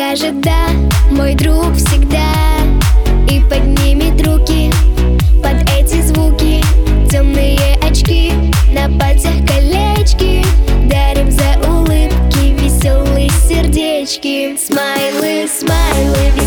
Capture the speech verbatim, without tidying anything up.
скажет да, мой друг всегда, и поднимет руки под эти звуки. Темные очки, на пальцах колечки, дарим за улыбки веселые сердечки. Смайлы, смайлы,